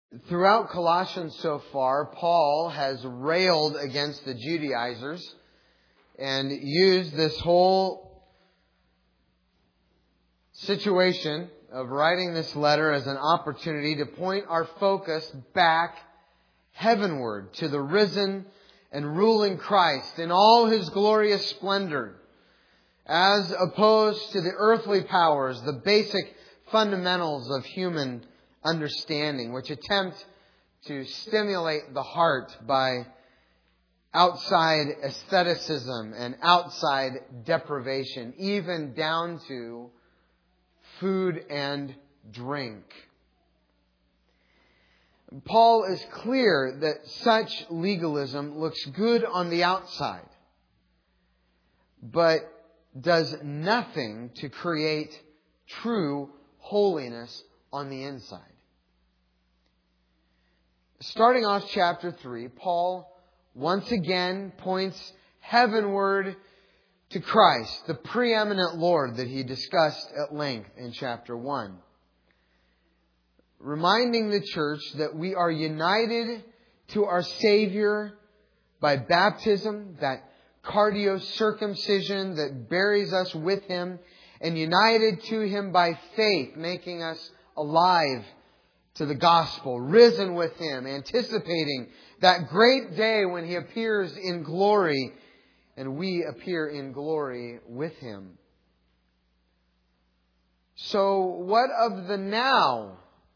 Throughout Colossians so far, Paul has railed against the Judaizers and used this whole situation of writing this letter as an opportunity to point our focus back heavenward to the risen and ruling Christ in all His glorious splendor, as opposed to the earthly powers, the basic fundamentals of human understanding, which attempt to stimulate the heart by outside aestheticism and outside deprivation, even down to food and drink. Paul is clear that such legalism looks good on the outside, but does nothing to create true holiness on the inside. Starting off chapter 3, Paul once again points heavenward to Christ, the preeminent Lord that he discussed at length in chapter 1. Reminding the church that we are united to our Savior by baptism, that cardio-circumcision that buries us with Him, and united to Him by faith, making us alive to the gospel, risen with Him, anticipating that great day when He appears in glory and we appear in glory with Him. So what of the now?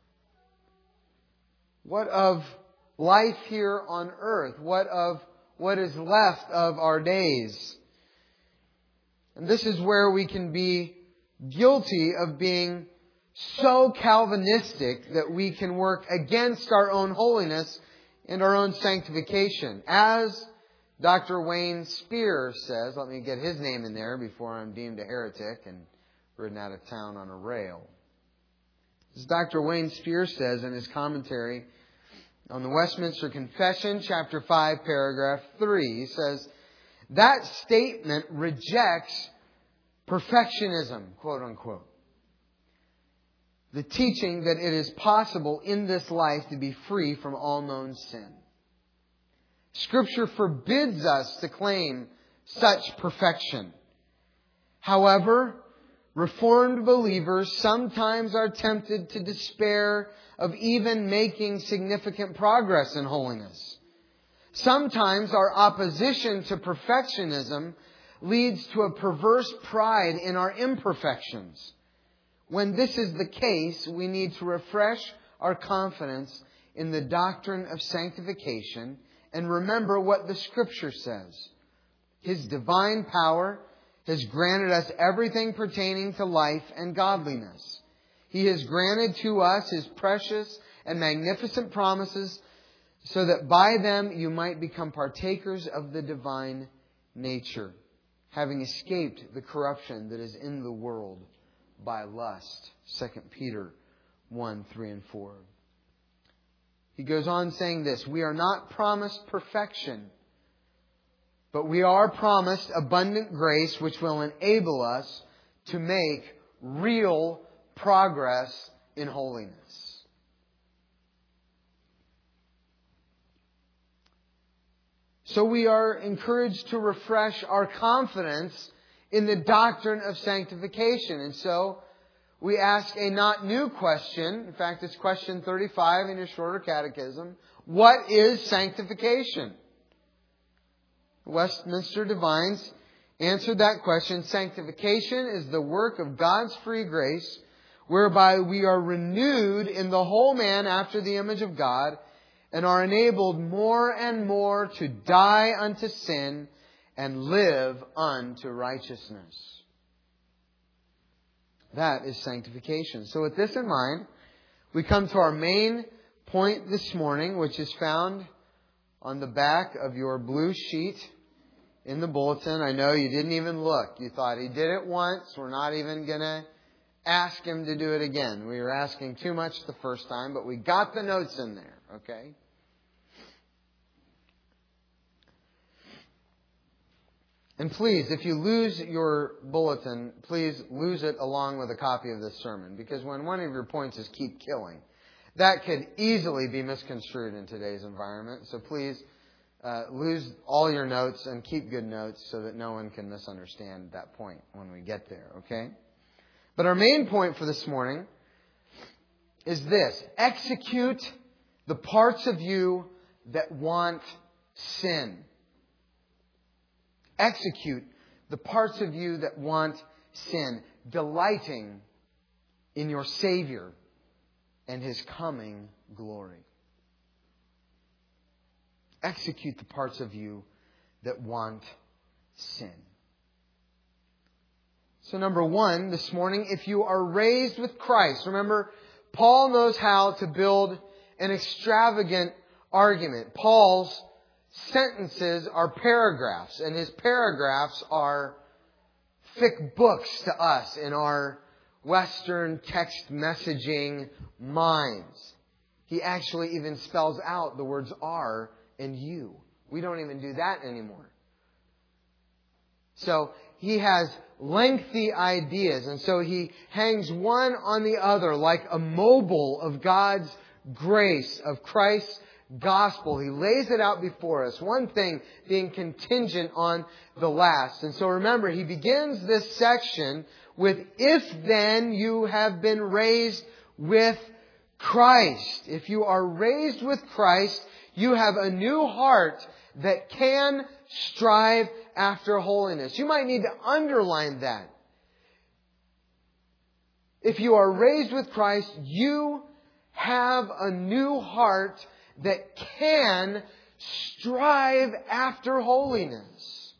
What of life here on earth? What of what is left of our days? And this is where we can be guilty of being so Calvinistic that we can work against our own holiness and our own sanctification. As Dr. Wayne Spear says, let me get his name in there before I'm deemed a heretic and ridden out of town on a rail. As Dr. Wayne Spear says in his commentary on the Westminster Confession, chapter 5, paragraph 3, he says, that statement rejects perfectionism, quote unquote. The teaching that it is possible in this life to be free from all known sin. Scripture forbids us to claim such perfection. However, Reformed believers sometimes are tempted to despair of even making significant progress in holiness. Sometimes our opposition to perfectionism leads to a perverse pride in our imperfections. When this is the case, we need to refresh our confidence in the doctrine of sanctification and remember what the Scripture says. His divine power has granted us everything pertaining to life and godliness. He has granted to us His precious and magnificent promises so that by them you might become partakers of the divine nature, having escaped the corruption that is in the world by lust. 2 Peter 1, 3 and 4. He goes on saying this, we are not promised perfection, but we are promised abundant grace which will enable us to make real progress in holiness. So we are encouraged to refresh our confidence in the doctrine of sanctification. And so we ask a not new question. In fact, it's question 35 in your shorter catechism. What is sanctification? Westminster Divines answered that question. Sanctification is the work of God's free grace, whereby we are renewed in the whole man after the image of God, and are enabled more and more to die unto sin and live unto righteousness. That is sanctification. So with this in mind, we come to our main point this morning, which is found on the back of your blue sheet in the bulletin. I know you didn't even look. You thought he did it once. We're not even going to ask him to do it again. We were asking too much the first time, but we got the notes in there. Okay? And please, if you lose your bulletin, please lose it along with a copy of this sermon. Because when one of your points is keep killing, That could easily be misconstrued in today's environment. So please lose all your notes and keep good notes so that no one can misunderstand that point when we get there, okay? But our main point for this morning is this: execute the parts of you that want sin. Execute the parts of you that want sin, delighting in your Savior and His coming glory. Execute the parts of you that want sin. So number one, this morning, if you are raised with Christ, remember, Paul knows how to build an extravagant argument. Paul's sentences are paragraphs, and his paragraphs are thick books to us in our Western text messaging minds. He actually even spells out the words are and you. We don't even do that anymore. So he has lengthy ideas, and so he hangs one on the other like a mobile of God's grace, of Christ's gospel. He lays it out before us, one thing being contingent on the last. And so remember, he begins this section with, if then you have been raised with Christ. If you are raised with Christ, you have a new heart that can strive after holiness. You might need to underline that. If you are raised with Christ, you have a new heart that can strive after holiness.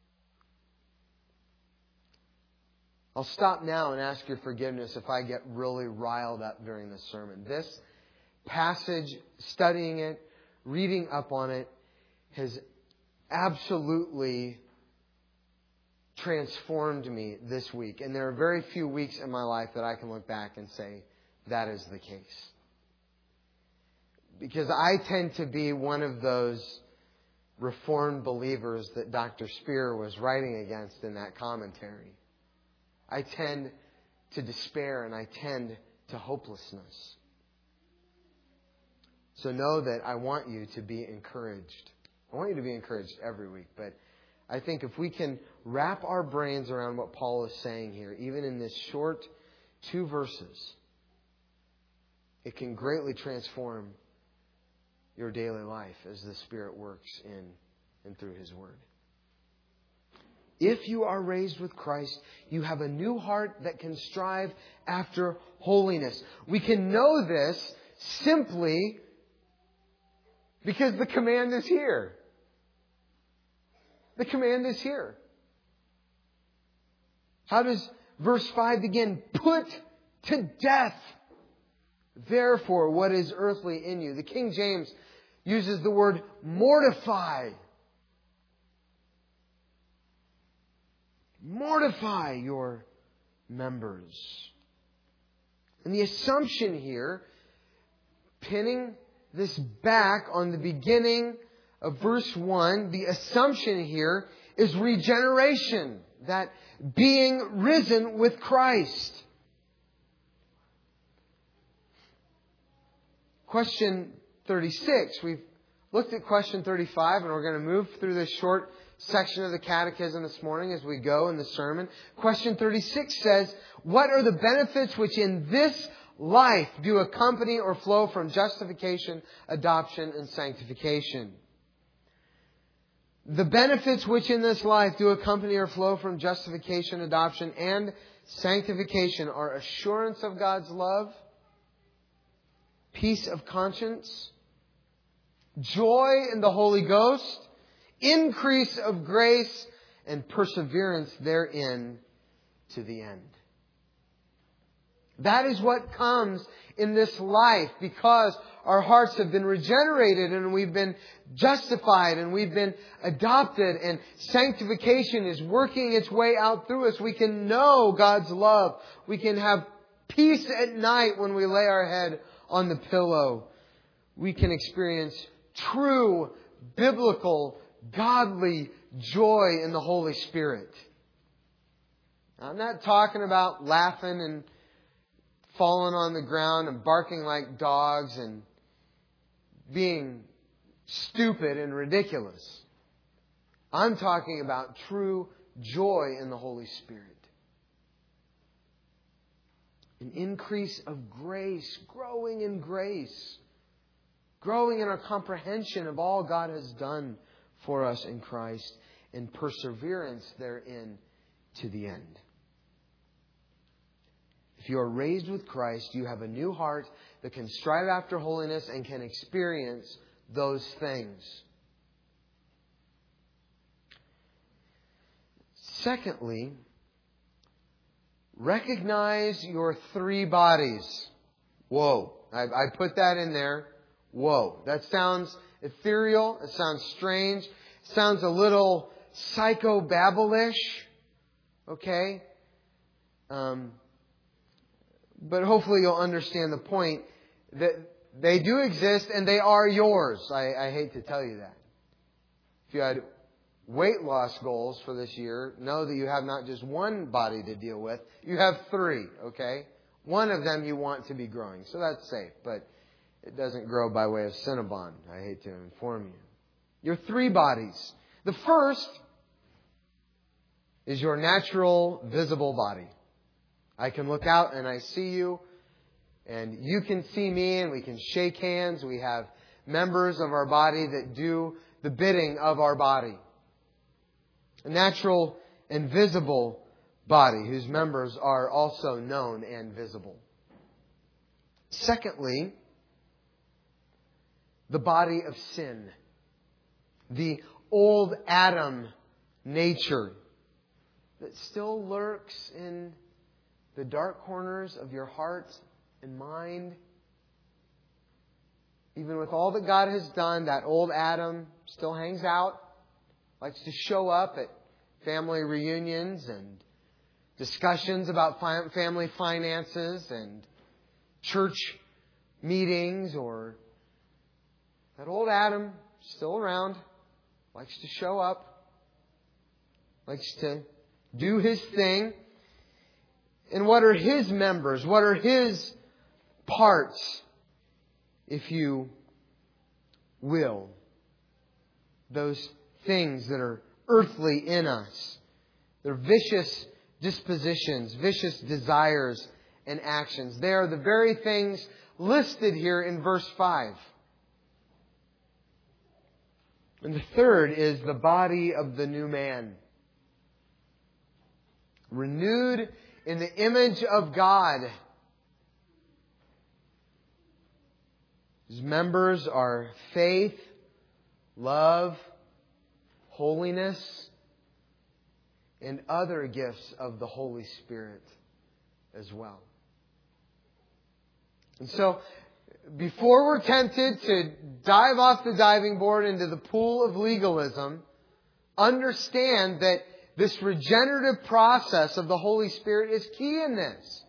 I'll stop now and ask your forgiveness if I get really riled up during this sermon. This passage, studying it, reading up on it, has absolutely transformed me this week. And there are very few weeks in my life that I can look back and say that is the case. Because I tend to be one of those Reformed believers that Dr. Spear was writing against in that commentary. I tend to despair and I tend to hopelessness. So know that I want you to be encouraged. I want you to be encouraged every week. But I think if we can wrap our brains around what Paul is saying here, even in this short 2 verses, it can greatly transform your daily life as the Spirit works in and through His Word. If you are raised with Christ, you have a new heart that can strive after holiness. We can know this simply because the command is here. The command is here. How does verse 5 begin? Put to death, therefore, what is earthly in you. The King James uses the word mortify. Mortify your members. And the assumption here, pinning this back on the beginning of verse 1, the assumption here is regeneration. That being risen with Christ. Question 36. We've looked at question 35 and we're going to move through this short section of the catechism this morning as we go in the sermon. Question 36 says, what are the benefits which in this life do accompany or flow from justification, adoption, and sanctification? The benefits which in this life do accompany or flow from justification, adoption, and sanctification are assurance of God's love, peace of conscience, joy in the Holy Ghost, increase of grace, and perseverance therein to the end. That is what comes in this life because our hearts have been regenerated and we've been justified and we've been adopted and sanctification is working its way out through us. We can know God's love. We can have peace at night when we lay our head on the pillow. We can experience true, biblical, godly joy in the Holy Spirit. I'm not talking about laughing and falling on the ground and barking like dogs and being stupid and ridiculous. I'm talking about true joy in the Holy Spirit. An increase of grace, growing in grace. Growing in our comprehension of all God has done for us in Christ, and perseverance therein to the end. If you are raised with Christ, you have a new heart that can strive after holiness and can experience those things. Secondly, recognize your three bodies. Whoa. I put that in there. Whoa. That sounds ethereal. It sounds strange. It sounds a little psychobabblish. Okay? But hopefully you'll understand the point that they do exist and they are yours. I hate to tell you that. If you had weight loss goals for this year, know that you have not just one body to deal with. You have three, okay? One of them you want to be growing. So that's safe, but it doesn't grow by way of Cinnabon. I hate to inform you. Your three bodies. The first is your natural, visible body. I can look out and I see you, and you can see me, and we can shake hands. We have members of our body that do the bidding of our body. A natural and visible body whose members are also known and visible. Secondly, the body of sin. The old Adam nature that still lurks in the dark corners of your heart and mind. Even with all that God has done, that old Adam still hangs out, likes to show up at family reunions and discussions about family finances and church meetings. Or that old Adam still around, likes to show up, likes to do his thing. And what are his members? What are his parts, if you will? Those things that are earthly in us. They're vicious dispositions, vicious desires and actions. They are the very things listed here in verse 5. And the third is the body of the new man. Renewed in the image of God. His members are faith, love, holiness, and other gifts of the Holy Spirit as well. And so, before we're tempted to dive off the diving board into the pool of legalism, understand that this regenerative process of the Holy Spirit is key in this.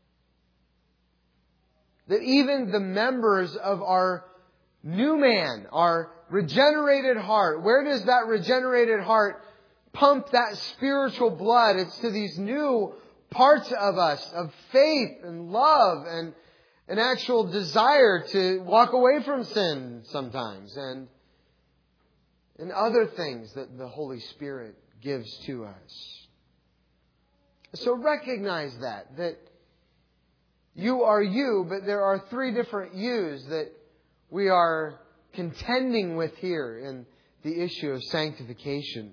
That even the members of our new man, our regenerated heart, where does that regenerated heart pump that spiritual blood? It's to these new parts of us, of faith and love and an actual desire to walk away from sin sometimes, and other things that the Holy Spirit gives to us. So recognize that you are you, but there are three different yous that we are contending with here in the issue of sanctification.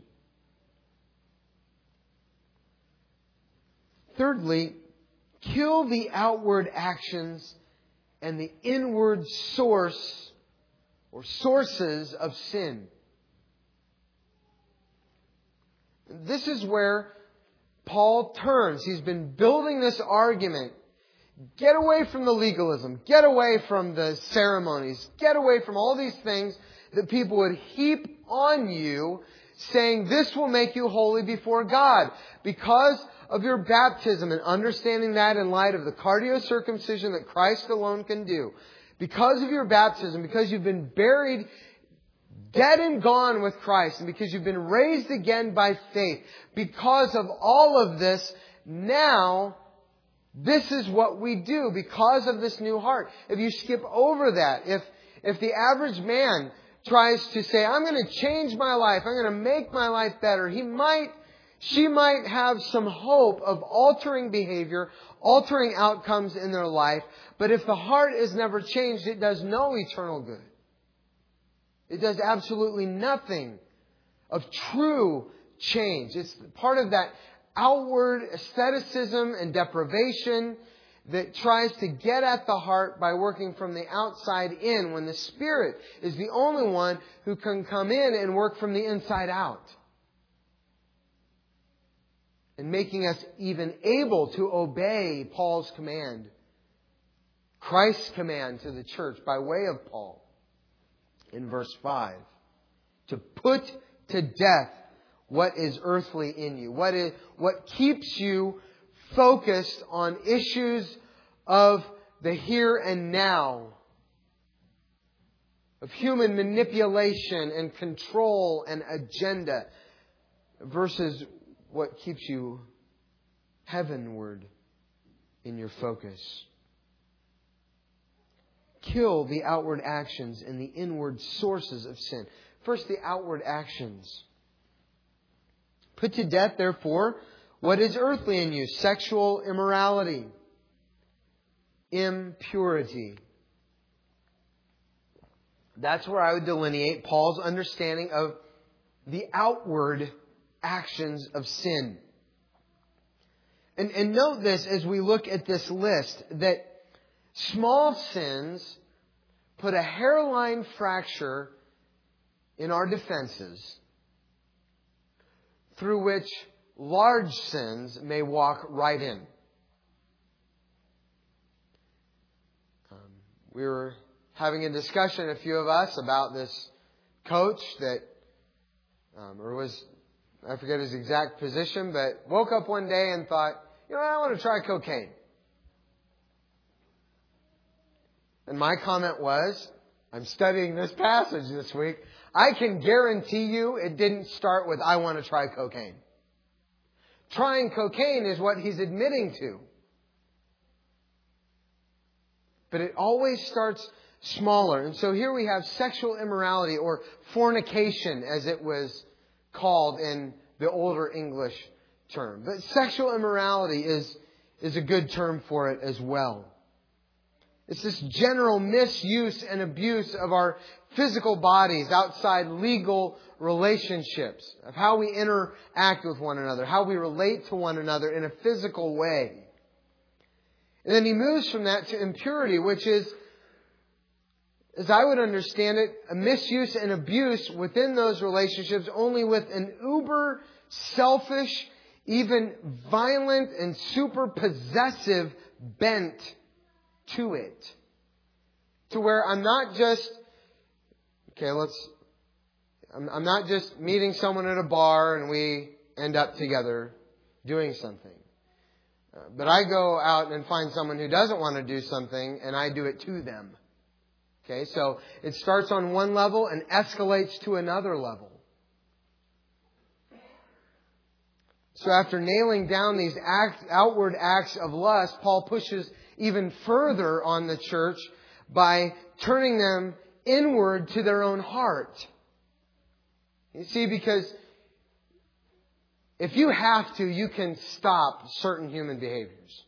Thirdly, kill the outward actions and the inward source or sources of sin. This is where Paul turns. He's been building this argument. Get away from the legalism. Get away from the ceremonies. Get away from all these things that people would heap on you, saying this will make you holy before God. Because of your baptism, and understanding that in light of the cardio-circumcision that Christ alone can do. Because of your baptism, because you've been buried dead and gone with Christ, and because you've been raised again by faith, because of all of this, now This is what we do because of this new heart. If you skip over that, if the average man tries to say, I'm going to change my life, I'm going to make my life better, she might have some hope of altering behavior, altering outcomes in their life. But if the heart is never changed, it does no eternal good. It does absolutely nothing of true change. It's part of that outward asceticism and deprivation that tries to get at the heart by working from the outside in, when the Spirit is the only one who can come in and work from the inside out. And making us even able to obey Paul's command, Christ's command to the church by way of Paul in verse 5. To put to death what is earthly in you. What keeps you focused on issues of the here and now. Of human manipulation and control and agenda. Versus what keeps you heavenward in your focus. Kill the outward actions and the inward sources of sin. First, the outward actions. Put to death, therefore, what is earthly in you. Sexual immorality. Impurity. That's where I would delineate Paul's understanding of the outward actions of sin. And note this as we look at this list, that small sins put a hairline fracture in our defenses through which large sins may walk right in. We were having a discussion, a few of us, about this coach that, I forget his exact position, but woke up one day and thought, I want to try cocaine. And my comment was, I'm studying this passage this week. I can guarantee you it didn't start with, I want to try cocaine. Trying cocaine is what he's admitting to. But it always starts smaller. And so here we have sexual immorality, or fornication as it was called in the older English term. But sexual immorality is a good term for it as well. It's this general misuse and abuse of our physical bodies outside legal relationships, of how we interact with one another, how we relate to one another in a physical way. And then he moves from that to impurity, which is, as I would understand it, a misuse and abuse within those relationships only with an uber selfish, even violent and super possessive bent to it. To where I'm not just meeting someone at a bar and we end up together doing something. But I go out and find someone who doesn't want to do something and I do it to them. Okay, so it starts on one level and escalates to another level. So after nailing down these outward acts of lust, Paul pushes even further on the church by turning them inward to their own heart. You see, because if you have to, you can stop certain human behaviors.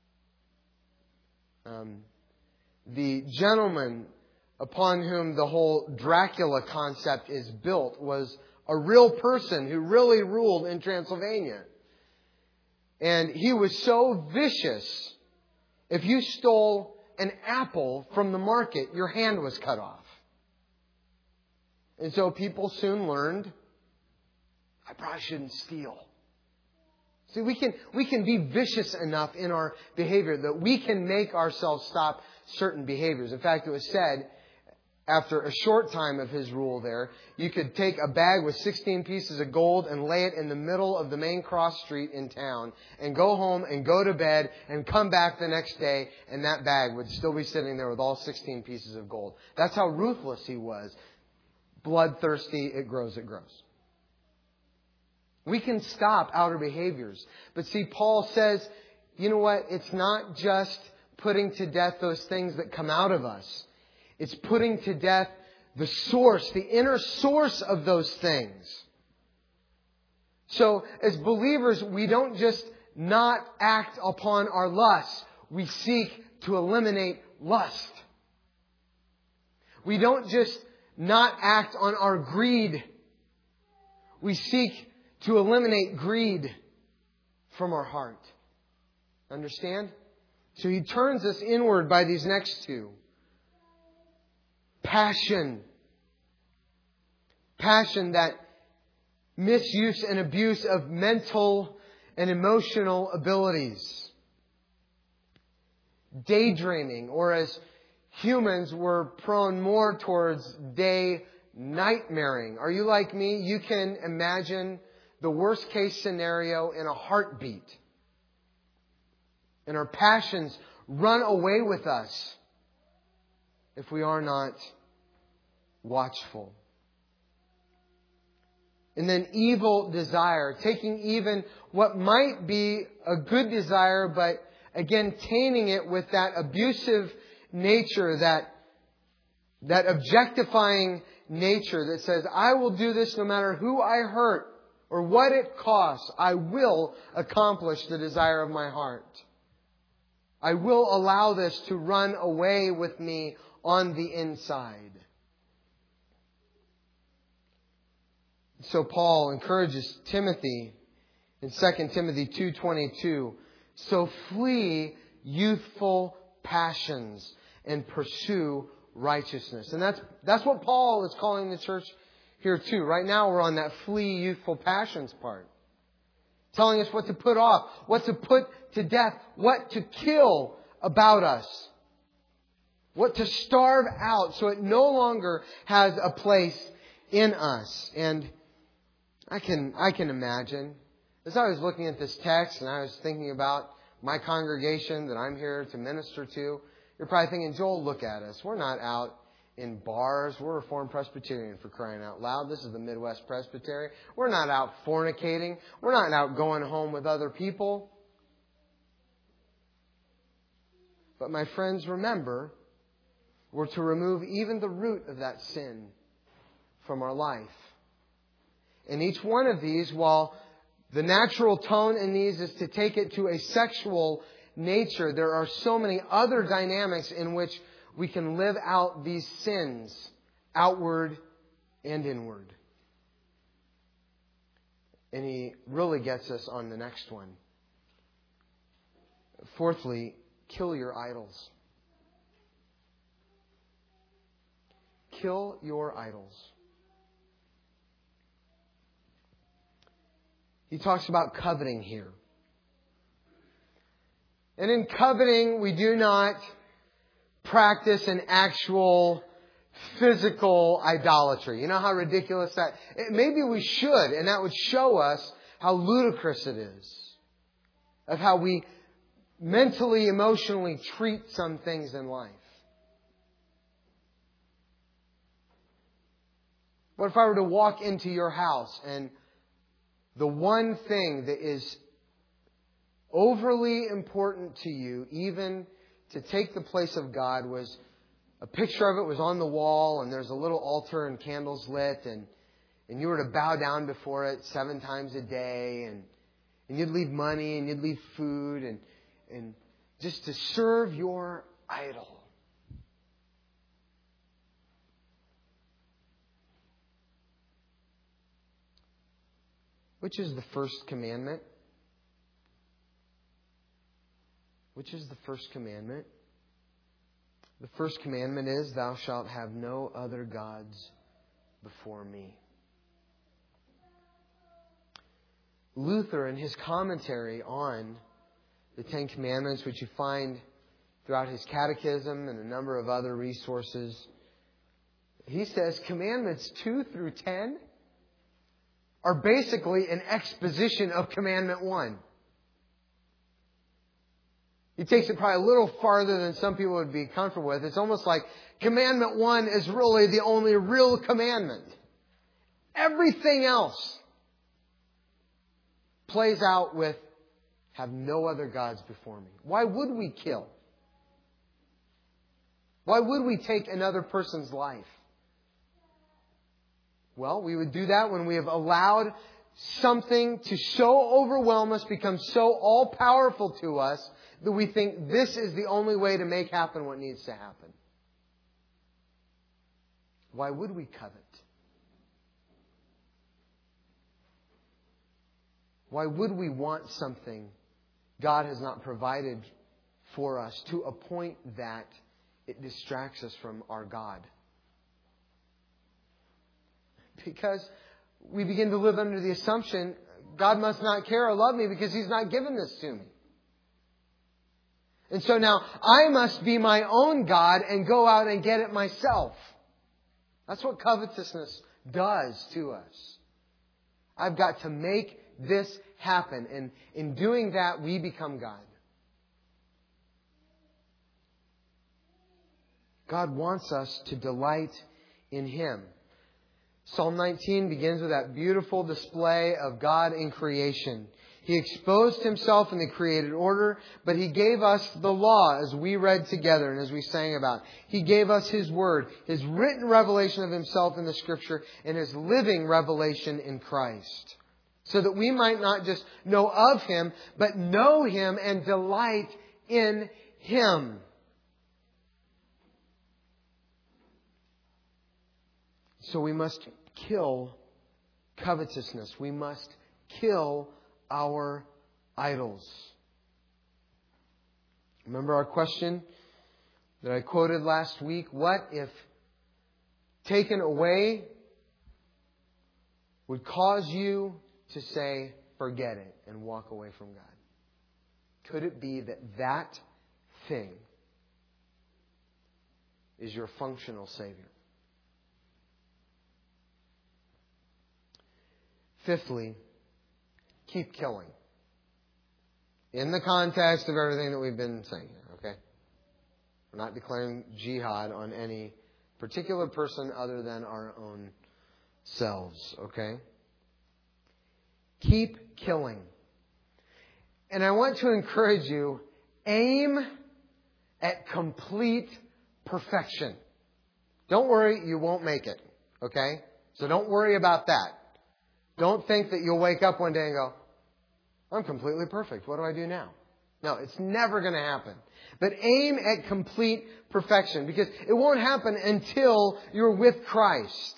The gentleman upon whom the whole Dracula concept is built was a real person who really ruled in Transylvania. And he was so vicious, if you stole an apple from the market, your hand was cut off. And so people soon learned, I probably shouldn't steal. See, we can be vicious enough in our behavior that we can make ourselves stop certain behaviors. In fact, it was said, after a short time of his rule there, you could take a bag with 16 pieces of gold and lay it in the middle of the main cross street in town and go home and go to bed and come back the next day and that bag would still be sitting there with all 16 pieces of gold. That's how ruthless he was. Bloodthirsty, it grows, it grows. We can stop outer behaviors. But see, Paul says you know what? It's not just putting to death those things that come out of us. It's putting to death the source, the inner source of those things. So, as believers, we don't just not act upon our lusts. We seek to eliminate lust. We don't just not act on our greed. We seek to eliminate greed from our heart. Understand? So he turns us inward by these next two. Passion. Passion, that misuse and abuse of mental and emotional abilities. Daydreaming, or as humans, we're prone more towards day nightmaring. Are you like me? You can imagine the worst case scenario in a heartbeat. And our passions run away with us if we are not watchful. And then evil desire, taking even what might be a good desire, but again, tainting it with that abusive nature, that objectifying nature that says, I will do this no matter who I hurt or what it costs. I will accomplish the desire of my heart. I will allow this to run away with me on the inside. So Paul encourages Timothy in 2 Timothy 2:22, so flee youthful passions and pursue righteousness. And that's what Paul is calling the church here too. Right now we're on that flee youthful passions part. Telling us what to put off, what to put to death, what to kill about us. What to starve out so it no longer has a place in us. And I can imagine, as I was looking at this text and I was thinking about my congregation that I'm here to minister to, you're probably thinking, Joel, look at us. We're not out in bars. We're Reformed Presbyterian, for crying out loud. This is the Midwest Presbytery. We're not out fornicating. We're not out going home with other people. But my friends, remember, we're to remove even the root of that sin from our life. And each one of these, while the natural tone in these is to take it to a sexual nature, there are so many other dynamics in which we can live out these sins, outward and inward. And he really gets us on the next one. Fourthly, kill your idols. Kill your idols. He talks about coveting here. And in coveting, we do not practice an actual physical idolatry. You know how ridiculous that is? Maybe we should, and that would show us how ludicrous it is. Of how we mentally, emotionally treat some things in life. What if I were to walk into your house and the one thing that is overly important to you, even to take the place of God, was a picture of it was on the wall and there's a little altar and candles lit and you were to bow down before it 7 times a day and you'd leave money and you'd leave food and just to serve your idol. Which is the first commandment? Which is the first commandment? The first commandment is, thou shalt have no other gods before me. Luther, in his commentary on the Ten Commandments, which you find throughout his catechism and a number of other resources, he says commandments 2 through 10 are basically an exposition of commandment 1. He takes it probably a little farther than some people would be comfortable with. It's almost like commandment 1 is really the only real commandment. Everything else plays out with Have no other gods before me. Why would we kill? Why would we take another person's life? Well, we would do that when we have allowed something to so overwhelm us, become so all-powerful to us, that we think this is the only way to make happen what needs to happen. Why would we covet? Why would we want something God has not provided for us to a point that it distracts us from our God? Because we begin to live under the assumption God must not care or love me because He's not given this to me. And so now I must be my own God and go out and get it myself. That's what covetousness does to us. I've got to make this happen. And in doing that, we become God. God wants us to delight in Him. Psalm 19 begins with that beautiful display of God in creation. He exposed Himself in the created order, but He gave us the law as we read together and as we sang about. He gave us His Word, His written revelation of Himself in the Scripture, and His living revelation in Christ. So that we might not just know of Him, but know Him and delight in Him. So we must kill covetousness. We must kill our idols. Remember our question that I quoted last week? What if taken away would cause you to say, forget it, and walk away from God? Could it be that that thing is your functional Savior? Fifthly, keep killing. In the context of everything that we've been saying here, okay? We're not declaring jihad on any particular person other than our own selves, okay? Keep killing. And I want to encourage you, aim at complete perfection. Don't worry, you won't make it, okay? So don't worry about that. Don't think that you'll wake up one day and go, I'm completely perfect. What do I do now? No, it's never going to happen. But aim at complete perfection, because it won't happen until you're with Christ.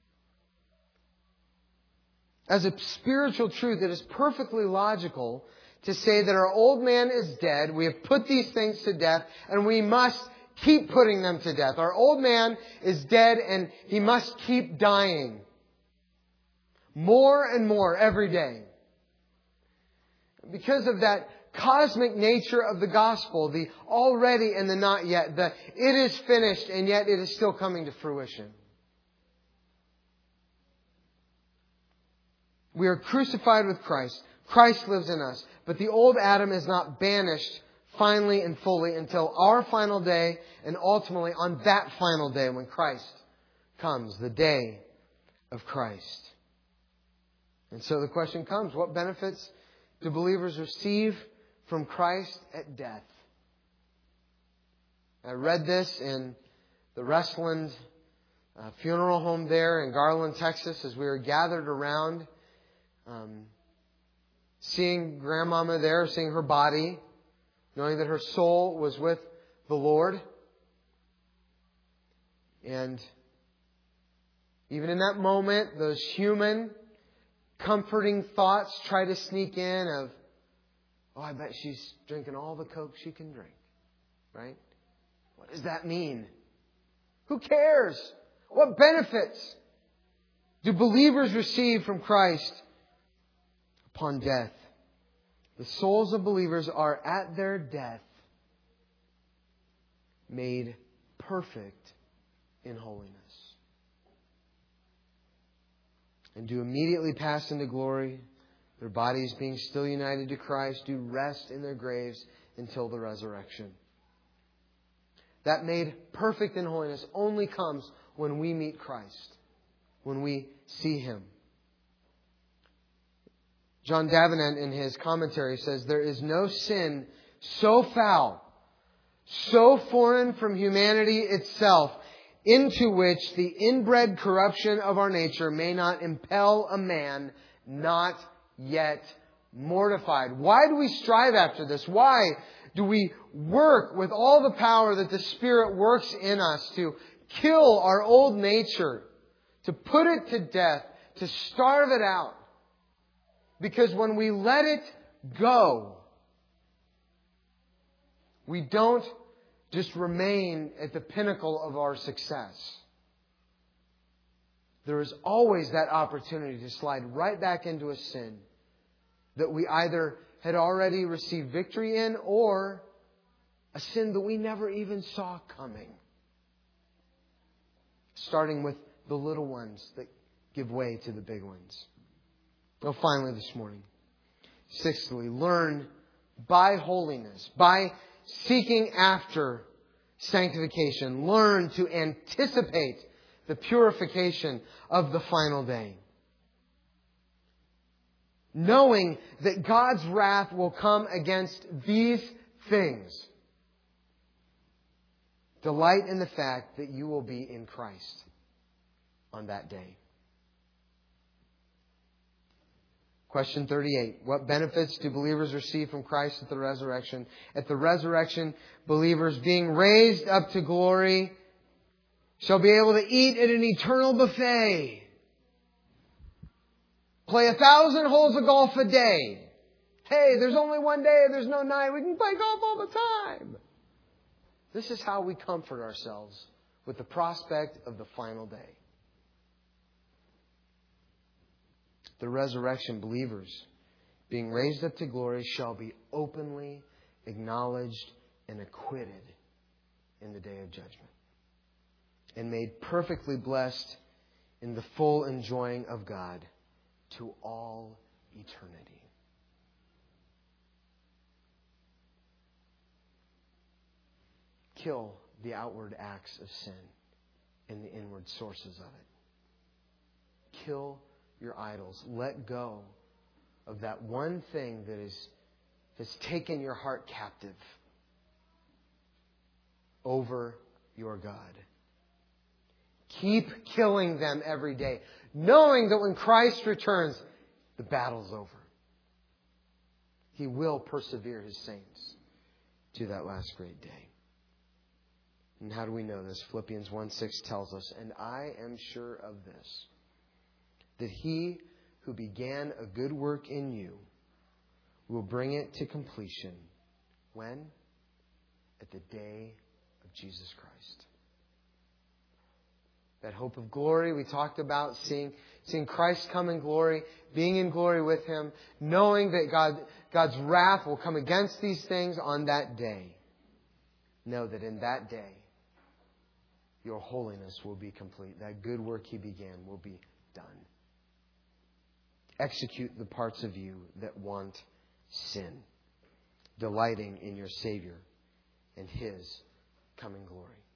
As a spiritual truth, it is perfectly logical to say that our old man is dead. We have put these things to death, and we must keep putting them to death. Our old man is dead, and he must keep dying. More and more every day. Because of that cosmic nature of the gospel, the already and the not yet, the it is finished and yet it is still coming to fruition. We are crucified with Christ. Christ lives in us. But the old Adam is not banished finally and fully until our final day, and ultimately on that final day when Christ comes, the day of Christ. And so the question comes, what benefits do believers receive from Christ at death? I read this in the Restland funeral home there in Garland, Texas, as we were gathered around, seeing Grandmama there, seeing her body, knowing that her soul was with the Lord. And even in that moment, those human comforting thoughts try to sneak in of, oh, I bet she's drinking all the Coke she can drink. Right? What does that mean? Who cares? What benefits do believers receive from Christ upon death? The souls of believers are at their death made perfect in holiness. And do immediately pass into glory, their bodies being still united to Christ, do rest in their graves until the resurrection. That made perfect in holiness only comes when we meet Christ, when we see Him. John Davenant in his commentary says, "There is no sin so foul, so foreign from humanity itself, into which the inbred corruption of our nature may not impel a man not yet mortified." Why do we strive after this? Why do we work with all the power that the Spirit works in us to kill our old nature, to put it to death, to starve it out? Because when we let it go, we don't just remain at the pinnacle of our success. There is always that opportunity to slide right back into a sin that we either had already received victory in, or a sin that we never even saw coming. Starting with the little ones that give way to the big ones. Well, finally this morning, sixthly, learn by holiness, by seeking after sanctification. Learn to anticipate the purification of the final day. Knowing that God's wrath will come against these things. Delight in the fact that you will be in Christ on that day. Question 38. What benefits do believers receive from Christ at the resurrection? At the resurrection, believers being raised up to glory shall be able to eat at an eternal buffet. Play 1,000 holes of golf a day. Hey, there's only one day, there's no night. We can play golf all the time. This is how we comfort ourselves with the prospect of the final day. The resurrection, believers being raised up to glory shall be openly acknowledged and acquitted in the day of judgment, and made perfectly blessed in the full enjoying of God to all eternity. Kill the outward acts of sin and the inward sources of it. Kill your idols. Let go of that one thing that has taken your heart captive over your God. Keep killing them every day, knowing that when Christ returns, the battle's over. He will persevere His saints to that last great day. And how do we know this? Philippians 1:6 tells us, "And I am sure of this, that He who began a good work in you will bring it to completion." When? At the day of Jesus Christ. That hope of glory we talked about, seeing Christ come in glory, being in glory with Him, knowing that God's wrath will come against these things on that day. Know that in that day, your holiness will be complete. That good work He began will be done. Execute the parts of you that want sin, delighting in your Savior and His coming glory.